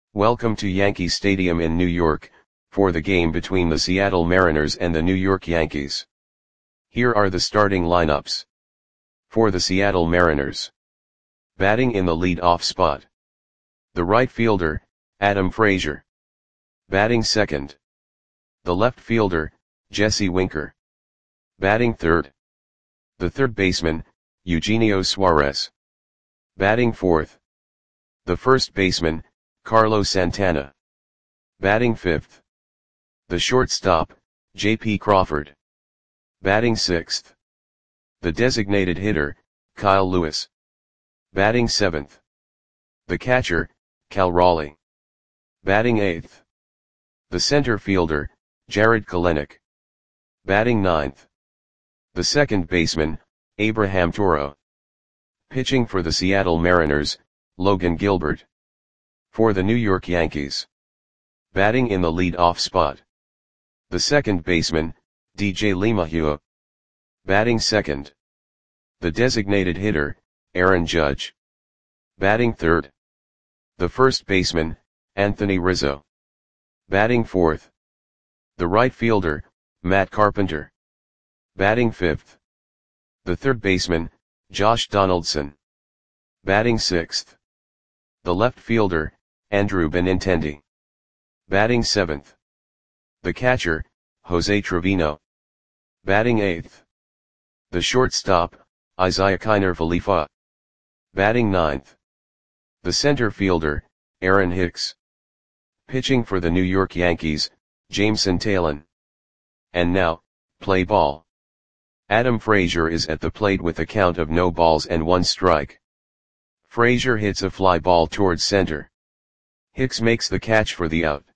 Welcome to Yankee Stadium in New York, for the game between the Seattle Mariners and the New York Yankees. Here are the starting lineups. For the Seattle Mariners. Batting in the lead-off spot. The right fielder, Adam Frazier. Batting second. The left fielder, Jesse Winker. Batting third. The third baseman, Eugenio Suarez. Batting fourth. The first baseman, Carlos Santana. Batting fifth. The shortstop, J.P. Crawford. Batting sixth. The designated hitter, Kyle Lewis. Batting seventh. The catcher, Cal Raleigh. Batting eighth. The center fielder, Jarred Kelenic. Batting ninth. The second baseman, Abraham Toro. Pitching for the Seattle Mariners, Logan Gilbert. For the New York Yankees. Batting in the lead-off spot. The second baseman, DJ LeMahieu. Batting second. The designated hitter, Aaron Judge. Batting third. The first baseman, Anthony Rizzo. Batting fourth. The right fielder, Matt Carpenter. Batting fifth. The third baseman, Josh Donaldson. Batting sixth. The left fielder, Andrew Benintendi. Batting seventh. The catcher, Jose Trevino. Batting eighth. The shortstop, Isaiah Kiner Falefa. Batting ninth. The center fielder, Aaron Hicks. Pitching for the New York Yankees, Jameson Taillon. And now, play ball. Adam Frazier is at the plate with a count of no balls and one strike. Frazier hits a fly ball towards center. Hicks makes the catch for the out.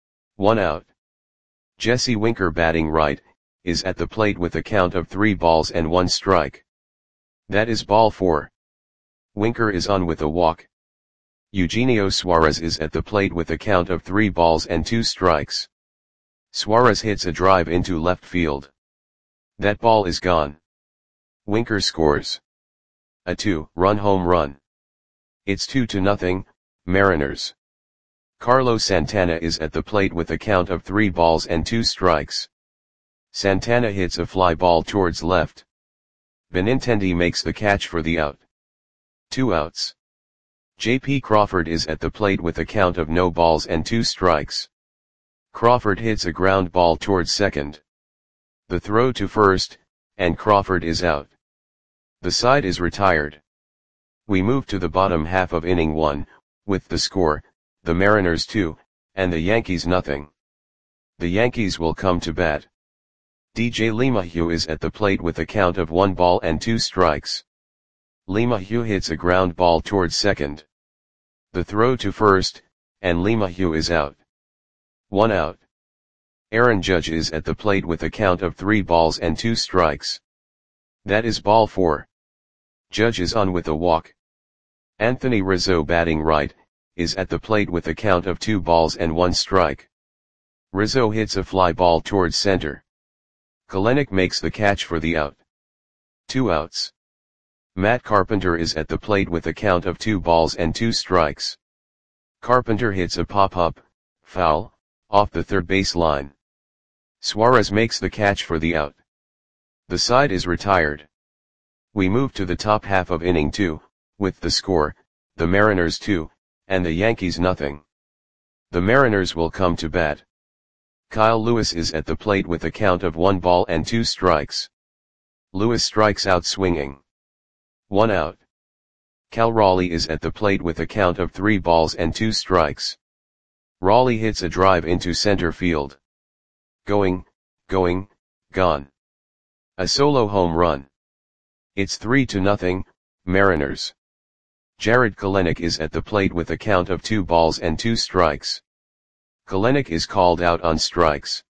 1 out. Jesse Winker, batting right, is at the plate with a count of 3 balls and 1 strike. That is ball 4. Winker is on with a walk. Eugenio Suarez is at the plate with a count of 3 balls and 2 strikes. Suarez hits a drive into left field. That ball is gone. Winker scores a 2-run home run. It's 2-0, Mariners. Carlos Santana is at the plate with a count of 3 balls and 2 strikes. Santana hits a fly ball towards left. Benintendi makes the catch for the out. 2 outs. J.P. Crawford is at the plate with a count of no balls and 2 strikes. Crawford hits a ground ball towards second. The throw to first, and Crawford is out. The side is retired. We move to the bottom half of inning 1, with the score, the Mariners 2, and the Yankees nothing. The Yankees will come to bat. DJ LeMahieu is at the plate with a count of 1 ball and 2 strikes. LeMahieu hits a ground ball towards second. The throw to first, and LeMahieu is out. 1 out. Aaron Judge is at the plate with a count of 3 balls and 2 strikes. That is ball 4. Judge is on with a walk. Anthony Rizzo, batting right, is at the plate with a count of 2 balls and 1 strike. Rizzo hits a fly ball towards center. Kelenic makes the catch for the out. 2 outs. Matt Carpenter is at the plate with a count of 2 balls and 2 strikes. Carpenter hits a pop-up, foul, off the third base line. Suarez makes the catch for the out. The side is retired. We move to the top half of inning 2, with the score, the Mariners 2, and the Yankees nothing. The Mariners will come to bat. Kyle Lewis is at the plate with a count of 1 ball and 2 strikes. Lewis strikes out swinging. 1 out. Cal Raleigh is at the plate with a count of 3 balls and 2 strikes. Raleigh hits a drive into center field. Going, gone. A solo home run. It's 3-0, Mariners. Jarred Kelenic is at the plate with a count of 2 balls and 2 strikes. Kelenic is called out on strikes.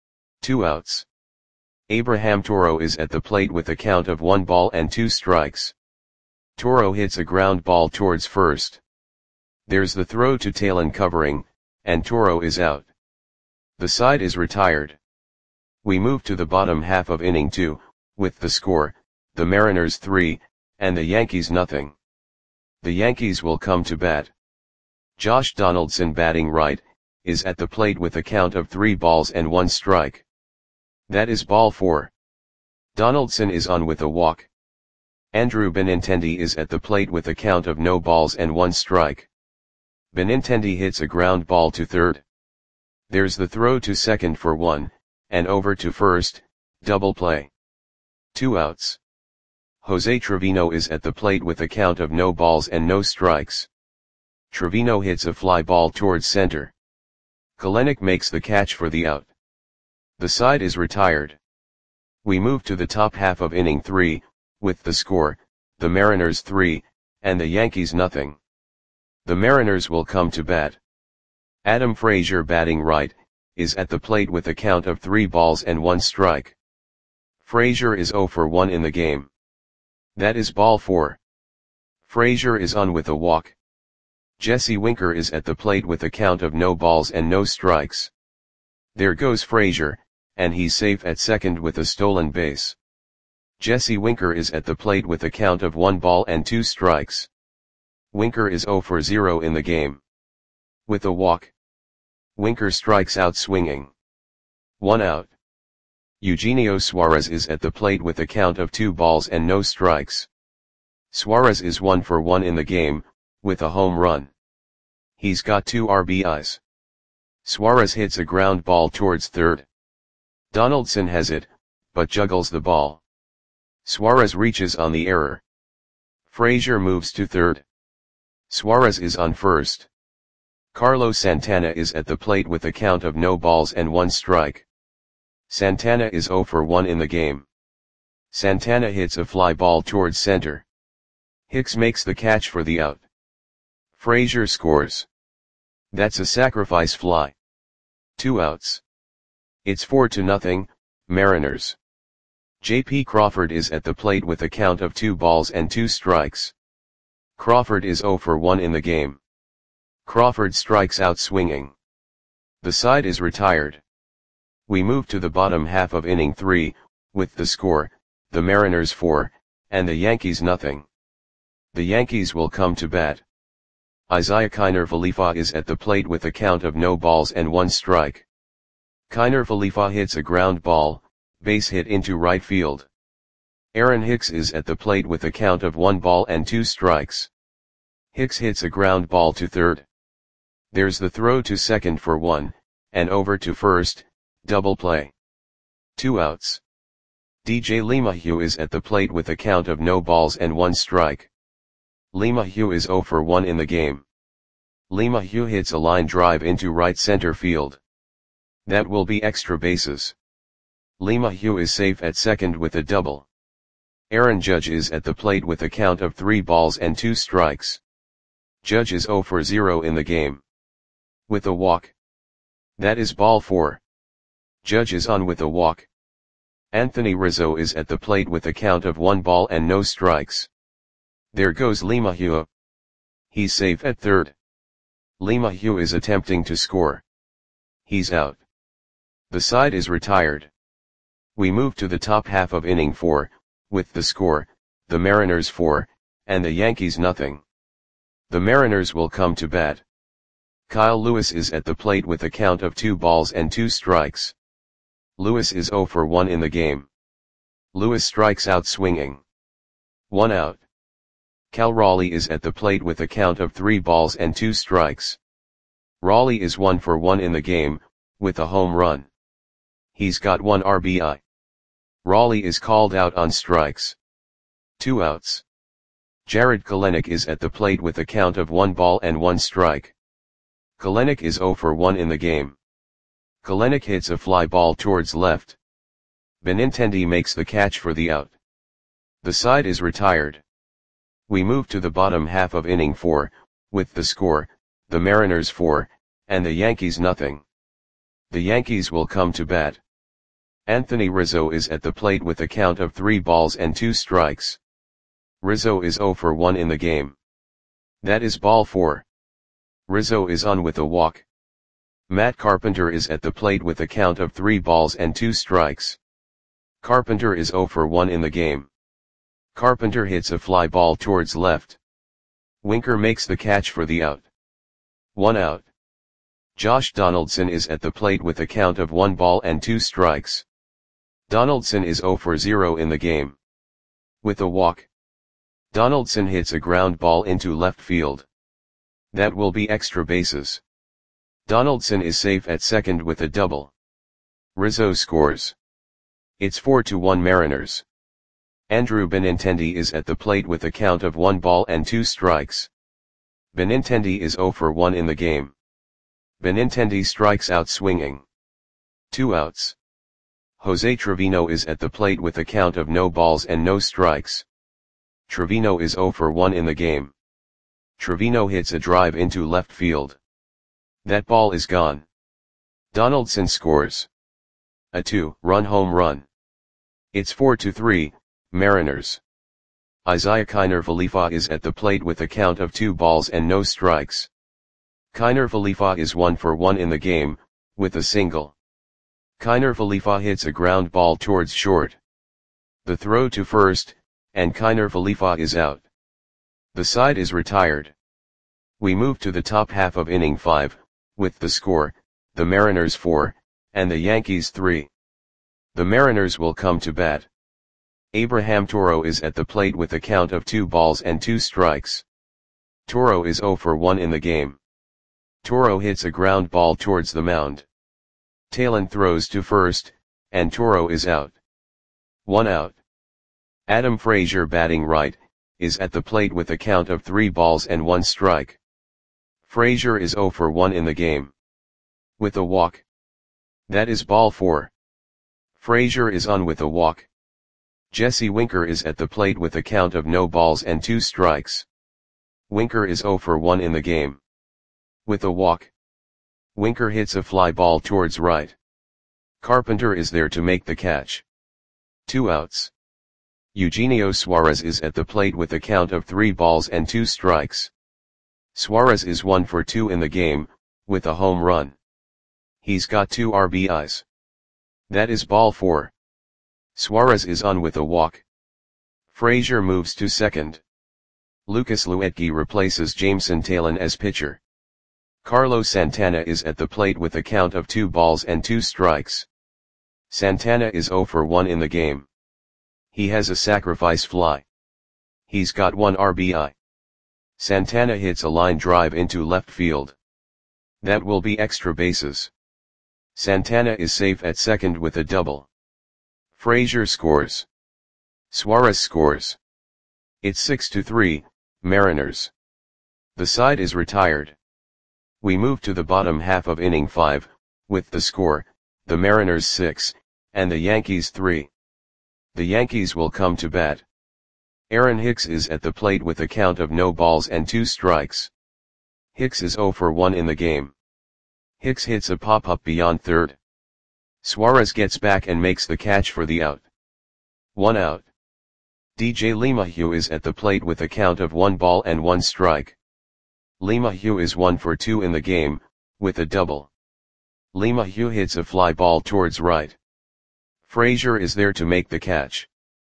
2 outs. Abraham Toro is at the plate with a count of 1 ball and 2 strikes. Toro hits a ground ball towards first. There's the throw to Taillon covering, and Toro is out. The side is retired. We move to the bottom half of inning 2, with the score, the Mariners 3, and the Yankees nothing. The Yankees will come to bat. Josh Donaldson batting right, is at the plate with a count of 3 balls and 1 strike. That is ball 4. Donaldson is on with a walk. Andrew Benintendi is at the plate with a count of no balls and 1 strike. Benintendi hits a ground ball to third. There's the throw to second for 1, and over to first, double play. 2 outs. Jose Trevino is at the plate with a count of no balls and no strikes. Trevino hits a fly ball towards center. Kelenic makes the catch for the out. The side is retired. We move to the top half of inning 3, with the score, the Mariners 3, and the Yankees nothing. The Mariners will come to bat. Adam Frazier batting right, is at the plate with a count of 3 balls and 1 strike. Frazier is 0 for 1 in the game. That is ball 4. Frazier is on with a walk. Jesse Winker is at the plate with a count of no balls and no strikes. There goes Frazier, and he's safe at second with a stolen base. Jesse Winker is at the plate with a count of 1 ball and 2 strikes. Winker is 0 for 0 in the game. With a walk, Winker strikes out swinging. 1 out. Eugenio Suarez is at the plate with a count of 2 balls and no strikes. Suarez is 1 for 1 in the game, with a home run. He's got 2 RBIs. Suarez hits a ground ball towards third. Donaldson has it, but juggles the ball. Suarez reaches on the error. Frazier moves to third. Suarez is on first. Carlos Santana is at the plate with a count of no balls and 1 strike. Santana is 0 for 1 in the game. Santana hits a fly ball towards center. Hicks makes the catch for the out. Frazier scores. That's a sacrifice fly. 2 outs. It's 4-0, Mariners. J.P. Crawford is at the plate with a count of 2 balls and 2 strikes. Crawford is 0 for 1 in the game. Crawford strikes out swinging. The side is retired. We move to the bottom half of inning 3, with the score, the Mariners 4, and the Yankees nothing. The Yankees will come to bat. Isiah Kiner Falefa is at the plate with a count of no balls and 1 strike. Kiner Falefa hits a ground ball, base hit into right field. Aaron Hicks is at the plate with a count of 1 ball and 2 strikes. Hicks hits a ground ball to third. There's the throw to second for 1, and over to first, double play. 2 outs. DJ LeMahieu is at the plate with a count of no balls and 1 strike. LeMahieu is 0 for 1 in the game. LeMahieu hits a line drive into right center field. That will be extra bases. LeMahieu is safe at second with a double. Aaron Judge is at the plate with a count of 3 balls and 2 strikes. Judge is 0 for 0 in the game. With a walk. That is ball 4. Judge is on with a walk. Anthony Rizzo is at the plate with a count of 1 ball and no strikes. There goes LeMahieu. He's safe at third. LeMahieu is attempting to score. He's out. The side is retired. We move to the top half of inning 4, with the score, the Mariners 4, and the Yankees nothing. The Mariners will come to bat. Kyle Lewis is at the plate with a count of 2 balls and 2 strikes. Lewis is 0 for 1 in the game. Lewis strikes out swinging. 1 out. Cal Raleigh is at the plate with a count of 3 balls and 2 strikes. Raleigh is 1 for 1 in the game, with a home run. He's got 1 RBI. Raleigh is called out on strikes. 2 outs. Jared Kelenic is at the plate with a count of 1 ball and 1 strike. Kelenic is 0 for 1 in the game. Kelenic hits a fly ball towards left. Benintendi makes the catch for the out. The side is retired. We move to the bottom half of inning 4, with the score, the Mariners 4, and the Yankees nothing. The Yankees will come to bat. Anthony Rizzo is at the plate with a count of 3 balls and 2 strikes. Rizzo is 0 for 1 in the game. That is ball 4. Rizzo is on with a walk. Matt Carpenter is at the plate with a count of 3 balls and 2 strikes. Carpenter is 0 for 1 in the game. Carpenter hits a fly ball towards left. Winker makes the catch for the out. 1 out. Josh Donaldson is at the plate with a count of 1 ball and 2 strikes. Donaldson is 0 for 0 in the game. With a walk, Donaldson hits a ground ball into left field. That will be extra bases. Donaldson is safe at second with a double. Rizzo scores. It's 4-1 Mariners. Andrew Benintendi is at the plate with a count of 1 ball and 2 strikes. Benintendi is 0 for 1 in the game. Benintendi strikes out swinging. 2 outs. Jose Trevino is at the plate with a count of no balls and no strikes. Trevino is 0 for 1 in the game. Trevino hits a drive into left field. That ball is gone. Donaldson scores. A 2-run home run. It's 4-3, Mariners. Isiah Kiner-Falefa is at the plate with a count of 2 balls and no strikes. Kiner-Falefa is 1 for 1 in the game, with a single. Kiner-Falefa hits a ground ball towards short. The throw to first, and Kiner-Falefa is out. The side is retired. We move to the top half of inning 5, with the score, the Mariners 4, and the Yankees 3. The Mariners will come to bat. Abraham Toro is at the plate with a count of 2 balls and 2 strikes. Toro is 0 for 1 in the game. Toro hits a ground ball towards the mound. Taillon throws to first, and Toro is out. 1 out. Adam Frazier, batting right, is at the plate with a count of 3 balls and 1 strike. Frazier is 0 for 1 in the game. With a walk. That is ball 4. Frazier is on with a walk. Jesse Winker is at the plate with a count of no balls and 2 strikes. Winker is 0 for 1 in the game. With a walk. Winker hits a fly ball towards right. Carpenter is there to make the catch. 2 outs. Eugenio Suarez is at the plate with a count of 3 balls and 2 strikes. Suarez is 1 for 2 in the game, with a home run. He's got 2 RBIs. That is ball 4. Suarez is on with a walk. Frazier moves to second. Lucas Luetge replaces Jameson Taillon as pitcher. Carlos Santana is at the plate with a count of 2 balls and 2 strikes. Santana is 0 for 1 in the game. He has a sacrifice fly. He's got 1 RBI. Santana hits a line drive into left field. That will be extra bases. Santana is safe at second with a double. Frazier scores. Suarez scores. It's 6-3, Mariners. The side is retired. We move to the bottom half of inning 5, with the score, the Mariners 6, and the Yankees 3. The Yankees will come to bat. Aaron Hicks is at the plate with a count of no balls and 2 strikes. Hicks is 0 for 1 in the game. Hicks hits a pop-up beyond third. Suarez gets back and makes the catch for the out. 1 out. DJ LeMahieu is at the plate with a count of 1 ball and 1 strike. LeMahieu is 1 for 2 in the game, with a double. LeMahieu hits a fly ball towards right. Frazier is there to make the catch.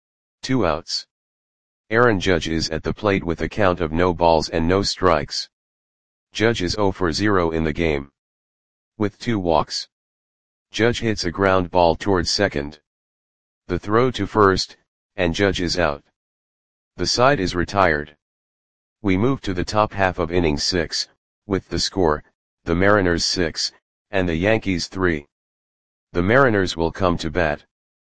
2 outs. Aaron Judge is at the plate with a count of no balls and no strikes. Judge is 0 for 0 in the game. With 2 walks. Judge hits a ground ball towards second. The throw to first, and Judge is out. The side is retired. We move to the top half of inning 6, with the score, the Mariners 6, and the Yankees 3. The Mariners will come to bat.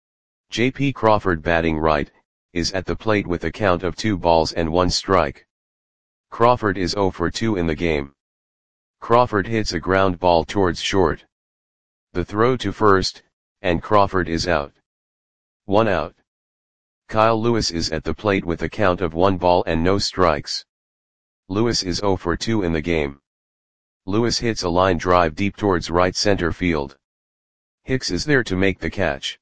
J.P. Crawford, batting right, is at the plate with a count of 2 balls and 1 strike. Crawford is 0 for 2 in the game. Crawford hits a ground ball towards short. The throw to first, and Crawford is out. 1 out. Kyle Lewis is at the plate with a count of 1 ball and no strikes. Lewis is 0 for 2 in the game. Lewis hits a line drive deep towards right center field. Hicks is there to make the catch.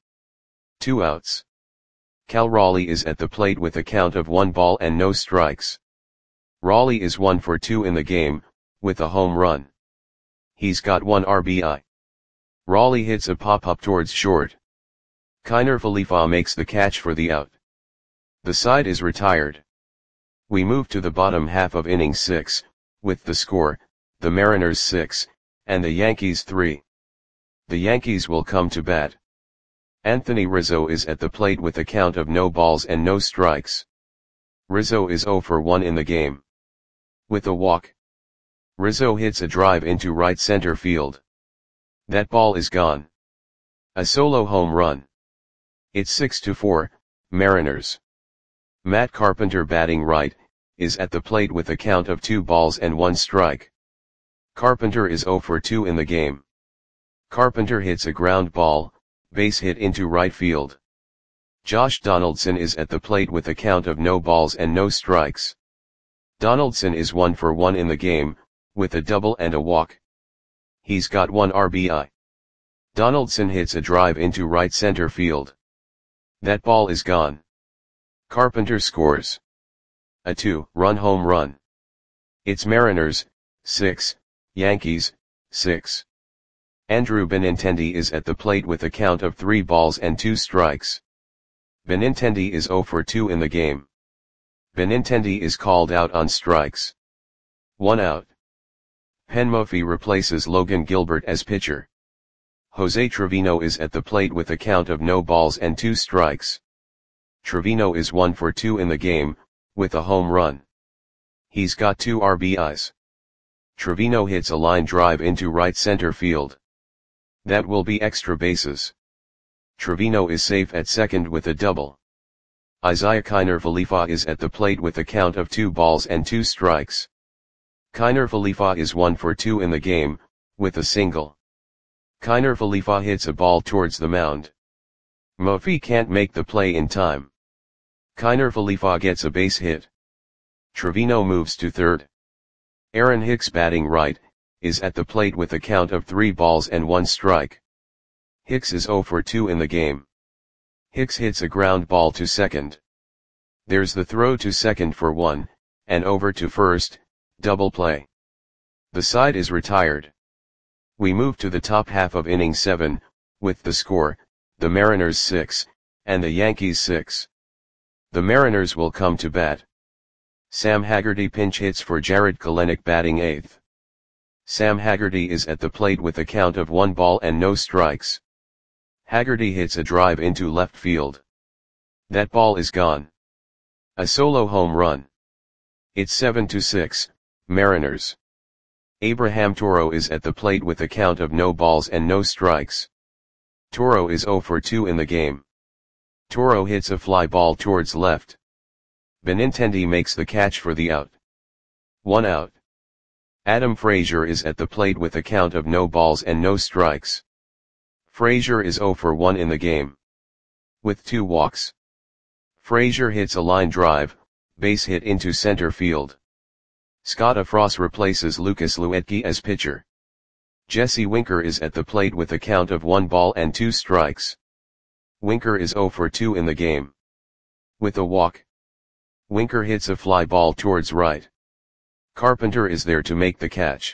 2 outs. Cal Raleigh is at the plate with a count of 1 ball and no strikes. Raleigh is 1 for 2 in the game, with a home run. He's got 1 RBI. Raleigh hits a pop-up towards short. Kiner-Falefa makes the catch for the out. The side is retired. We move to the bottom half of inning 6, with the score, the Mariners 6, and the Yankees 3. The Yankees will come to bat. Anthony Rizzo is at the plate with a count of no balls and no strikes. Rizzo is 0 for 1 in the game. With a walk, Rizzo hits a drive into right center field. That ball is gone. A solo home run. It's 6-4, Mariners. Matt Carpenter, batting right, is at the plate with a count of 2 balls and 1 strike. Carpenter is 0 for 2 in the game. Carpenter hits a ground ball, base hit into right field. Josh Donaldson is at the plate with a count of no balls and no strikes. Donaldson is 1 for 1 in the game, with a double and a walk. He's got 1 RBI. Donaldson hits a drive into right center field. That ball is gone. Carpenter scores a 2-run home run. It's Mariners 6, Yankees 6. Andrew Benintendi is at the plate with a count of 3 balls and 2 strikes. Benintendi is 0 for 2 in the game. Benintendi is called out on strikes. 1 out. Penn Murphy replaces Logan Gilbert as pitcher. Jose Trevino is at the plate with a count of no balls and 2 strikes. Trevino is 1 for 2 in the game, with a home run. He's got 2 RBIs. Trevino hits a line drive into right center field. That will be extra bases. Trevino is safe at second with a double. Isaiah Kiner-Falefa is at the plate with a count of 2 balls and 2 strikes. Kiner-Falefa is 1 for 2 in the game, with a single. Kiner-Falefa hits a ball towards the mound. Murphy can't make the play in time. Kiner-Falefa gets a base hit. Trevino moves to third. Aaron Hicks, batting right, is at the plate with a count of 3 balls and 1 strike. Hicks is 0 for 2 in the game. Hicks hits a ground ball to second. There's the throw to second for 1, and over to first, double play. The side is retired. We move to the top half of inning 7, with the score, the Mariners 6, and the Yankees 6. The Mariners will come to bat. Sam Haggerty pinch hits for Jarred Kelenic, batting 8th. Sam Haggerty is at the plate with a count of 1 ball and no strikes. Haggerty hits a drive into left field. That ball is gone. A solo home run. It's 7-6, Mariners. Abraham Toro is at the plate with a count of no balls and no strikes. Toro is 0 for 2 in the game. Toro hits a fly ball towards left. Benintendi makes the catch for the out. 1 out. Adam Frazier is at the plate with a count of no balls and no strikes. Frazier is 0 for 1 in the game. With 2 walks. Frazier hits a line drive, base hit into center field. Scott Afros replaces Lucas Luetge as pitcher. Jesse Winker is at the plate with a count of 1 ball and 2 strikes. Winker is 0 for 2 in the game. With a walk. Winker hits a fly ball towards right. Carpenter is there to make the catch.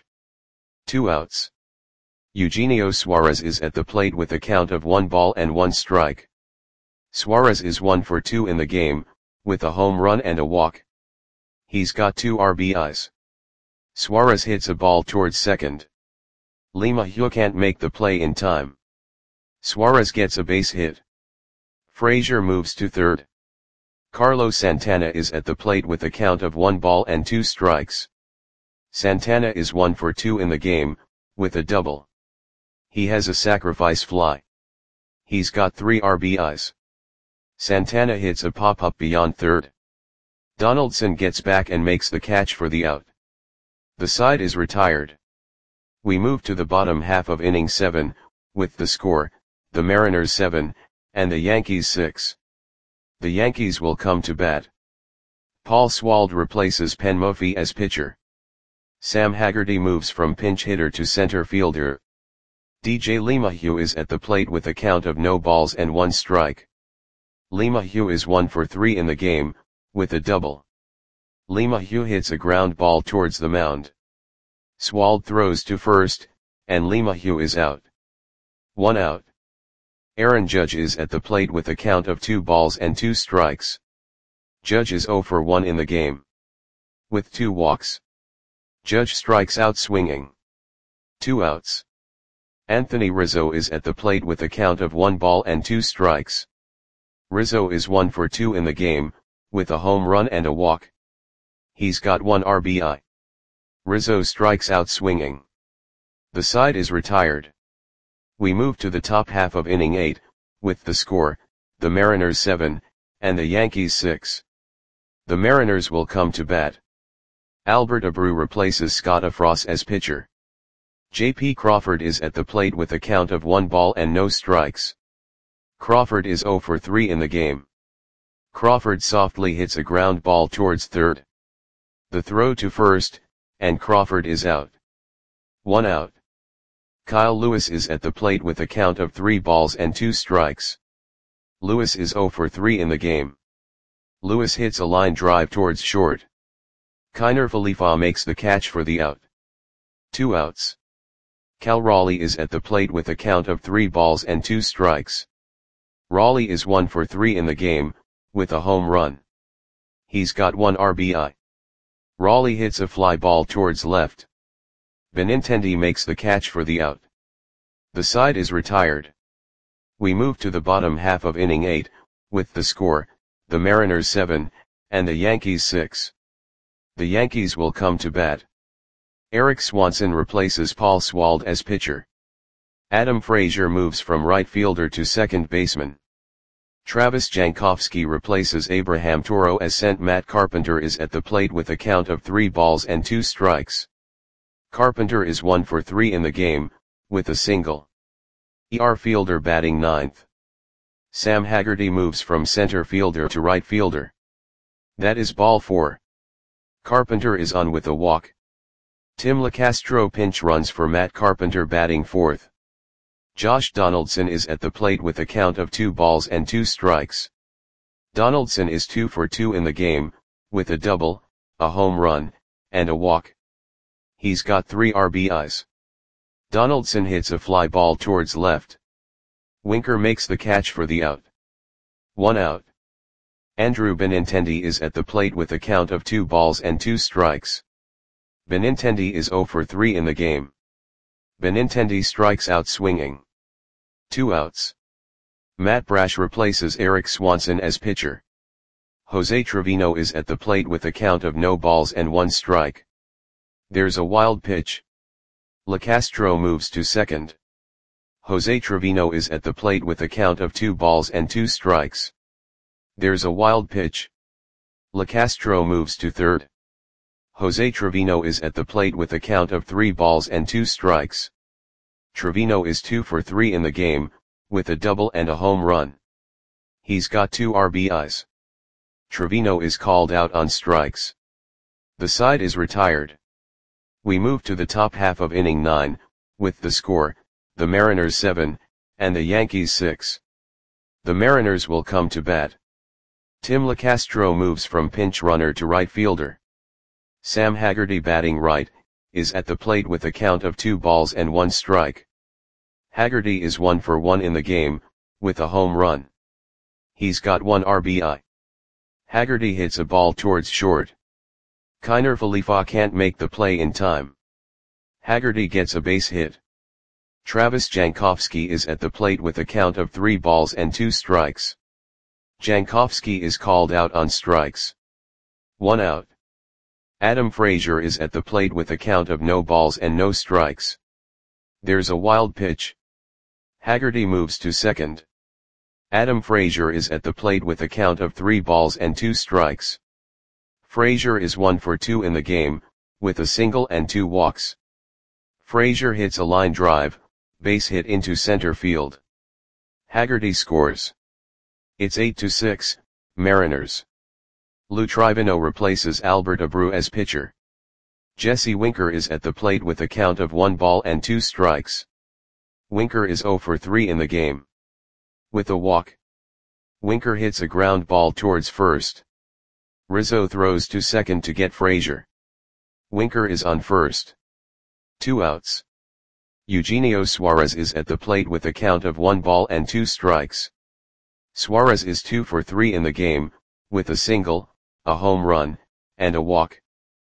2 outs. Eugenio Suarez is at the plate with a count of 1 ball and 1 strike. Suarez is 1 for 2 in the game, with a home run and a walk. He's got 2 RBIs. Suarez hits a ball towards second. LeMahieu can't make the play in time. Suarez gets a base hit. Frazier moves to third. Carlos Santana is at the plate with a count of 1 ball and 2 strikes. Santana is 1 for 2 in the game, with a double. He has a sacrifice fly. He's got 3 RBIs. Santana hits a pop-up beyond third. Donaldson gets back and makes the catch for the out. The side is retired. We move to the bottom half of inning 7, with the score, the Mariners 7, and the Yankees 6. The Yankees will come to bat. Paul Swald replaces Penn Murphy as pitcher. Sam Haggerty moves from pinch hitter to center fielder. DJ LeMahieu is at the plate with a count of no balls and 1 strike. LeMahieu is 1 for 3 in the game, with a double. LeMahieu hits a ground ball towards the mound. Swald throws to first, and LeMahieu is out. 1 out. Aaron Judge is at the plate with a count of 2 balls and 2 strikes. Judge is 0 for 1 in the game. With 2 walks. Judge strikes out swinging. 2 outs. Anthony Rizzo is at the plate with a count of 1 ball and 2 strikes. Rizzo is 1 for 2 in the game, with a home run and a walk. He's got 1 RBI. Rizzo strikes out swinging. The side is retired. We move to the top half of inning 8, with the score, the Mariners 7, and the Yankees 6. The Mariners will come to bat. Albert Abreu replaces Scott Afros as pitcher. J.P. Crawford is at the plate with a count of 1 ball and no strikes. Crawford is 0 for 3 in the game. Crawford softly hits a ground ball towards third. The throw to first, and Crawford is out. 1 out. Kyle Lewis is at the plate with a count of 3 balls and 2 strikes. Lewis is 0 for 3 in the game. Lewis hits a line drive towards short. Kiner Falefa makes the catch for the out. 2 outs. Cal Raleigh is at the plate with a count of 3 balls and 2 strikes. Raleigh is 1 for 3 in the game, with a home run. He's got 1 RBI. Raleigh hits a fly ball towards left. Benintendi makes the catch for the out. The side is retired. We move to the bottom half of inning 8, with the score, the Mariners 7, and the Yankees 6. The Yankees will come to bat. Eric Swanson replaces Paul Swald as pitcher. Adam Frazier moves from right fielder to second baseman. Travis Jankowski replaces Abraham Toro as center. Matt Carpenter is at the plate with a count of 3 balls and 2 strikes. Carpenter is 1 for 3 in the game, with a single. Fielder batting 9th. Sam Haggerty moves from center fielder to right fielder. That is ball 4. Carpenter is on with a walk. Tim LeCastro pinch runs for Matt Carpenter batting 4th. Josh Donaldson is at the plate with a count of 2 balls and 2 strikes. Donaldson is 2 for 2 in the game, with a double, a home run, and a walk. He's got 3 RBIs. Donaldson hits a fly ball towards left. Winker makes the catch for the out. 1 out. Andrew Benintendi is at the plate with a count of 2 balls and 2 strikes. Benintendi is 0 for 3 in the game. Benintendi strikes out swinging. 2 outs. Matt Brash replaces Eric Swanson as pitcher. Jose Trevino is at the plate with a count of no balls and 1 strike. There's a wild pitch. LeCastro moves to second. Jose Trevino is at the plate with a count of 2 balls and 2 strikes. There's a wild pitch. LeCastro moves to third. Jose Trevino is at the plate with a count of 3 balls and 2 strikes. Trevino is 2 for 3 in the game, with a double and a home run. He's got 2 RBIs. Trevino is called out on strikes. The side is retired. We move to the top half of inning 9, with the score, the Mariners 7, and the Yankees 6. The Mariners will come to bat. Tim LeCastro moves from pinch runner to right fielder. Sam Haggerty batting right, is at the plate with a count of 2 balls and 1 strike. Haggerty is 1 for 1 in the game, with a home run. He's got 1 RBI. Haggerty hits a ball towards short. Kiner Falefa can't make the play in time. Haggerty gets a base hit. Travis Jankowski is at the plate with a count of 3 balls and 2 strikes. Jankowski is called out on strikes. 1 out. Adam Frazier is at the plate with a count of no balls and no strikes. There's a wild pitch. Haggerty moves to second. Adam Frazier is at the plate with a count of 3 balls and 2 strikes. Frazier is 1 for 2 in the game, with a single and 2 walks. Frazier hits a line drive, base hit into center field. Haggerty scores. It's 8-6, Mariners. Lou Trivino replaces Albert Abreu as pitcher. Jesse Winker is at the plate with a count of 1 ball and 2 strikes. Winker is 0 for 3 in the game. With a walk. Winker hits a ground ball towards first. Rizzo throws to second to get Frazier. Winker is on first. 2 outs. Eugenio Suarez is at the plate with a count of 1 ball and 2 strikes. Suarez is 2 for 3 in the game, with a single, a home run, and a walk.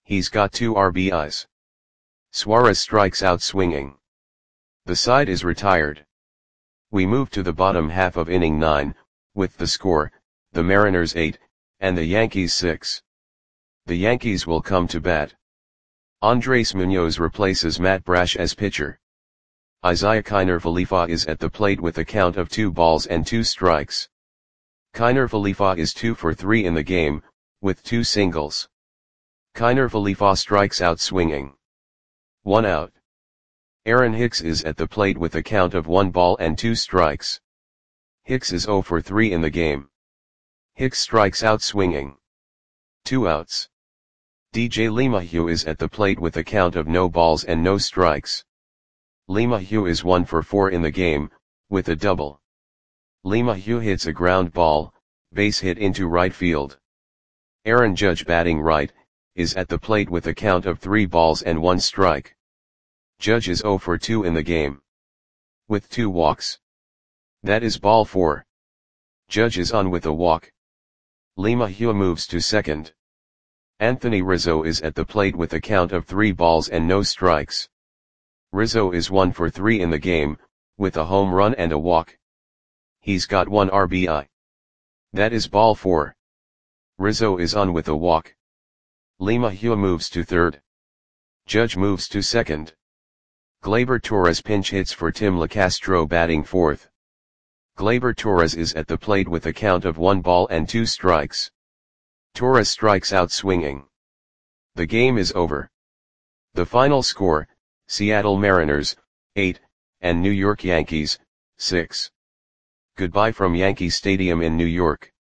He's got 2 RBIs. Suarez strikes out swinging. The side is retired. We move to the bottom half of inning 9, with the score, the Mariners 8, and the Yankees 6. The Yankees will come to bat. Andres Munoz replaces Matt Brash as pitcher. Isiah Kiner Falefa is at the plate with a count of 2 balls and 2 strikes. Kiner Falefa is 2 for 3 in the game, with 2 singles. Kiner Falefa strikes out swinging. 1 out. Aaron Hicks is at the plate with a count of 1 ball and 2 strikes. Hicks is 0 for 3 in the game. Hicks strikes out swinging. 2 outs. DJ LeMahieu is at the plate with a count of no balls and no strikes. LeMahieu is 1 for 4 in the game, with a double. LeMahieu hits a ground ball, base hit into right field. Aaron Judge, batting right, is at the plate with a count of 3 balls and 1 strike. Judge is 0 for 2 in the game, with 2 walks. That is ball 4. Judge is on with a walk. LeMahieu moves to second. Anthony Rizzo is at the plate with a count of 3 balls and no strikes. Rizzo is 1 for 3 in the game, with a home run and a walk. He's got 1 RBI. That is ball 4. Rizzo is on with a walk. LeMahieu moves to third. Judge moves to second. Gleyber Torres pinch hits for Tim Locastro, batting fourth. Gleyber Torres is at the plate with a count of 1 ball and 2 strikes. Torres strikes out swinging. The game is over. The final score, Seattle Mariners, 8, and New York Yankees, 6. Goodbye from Yankee Stadium in New York.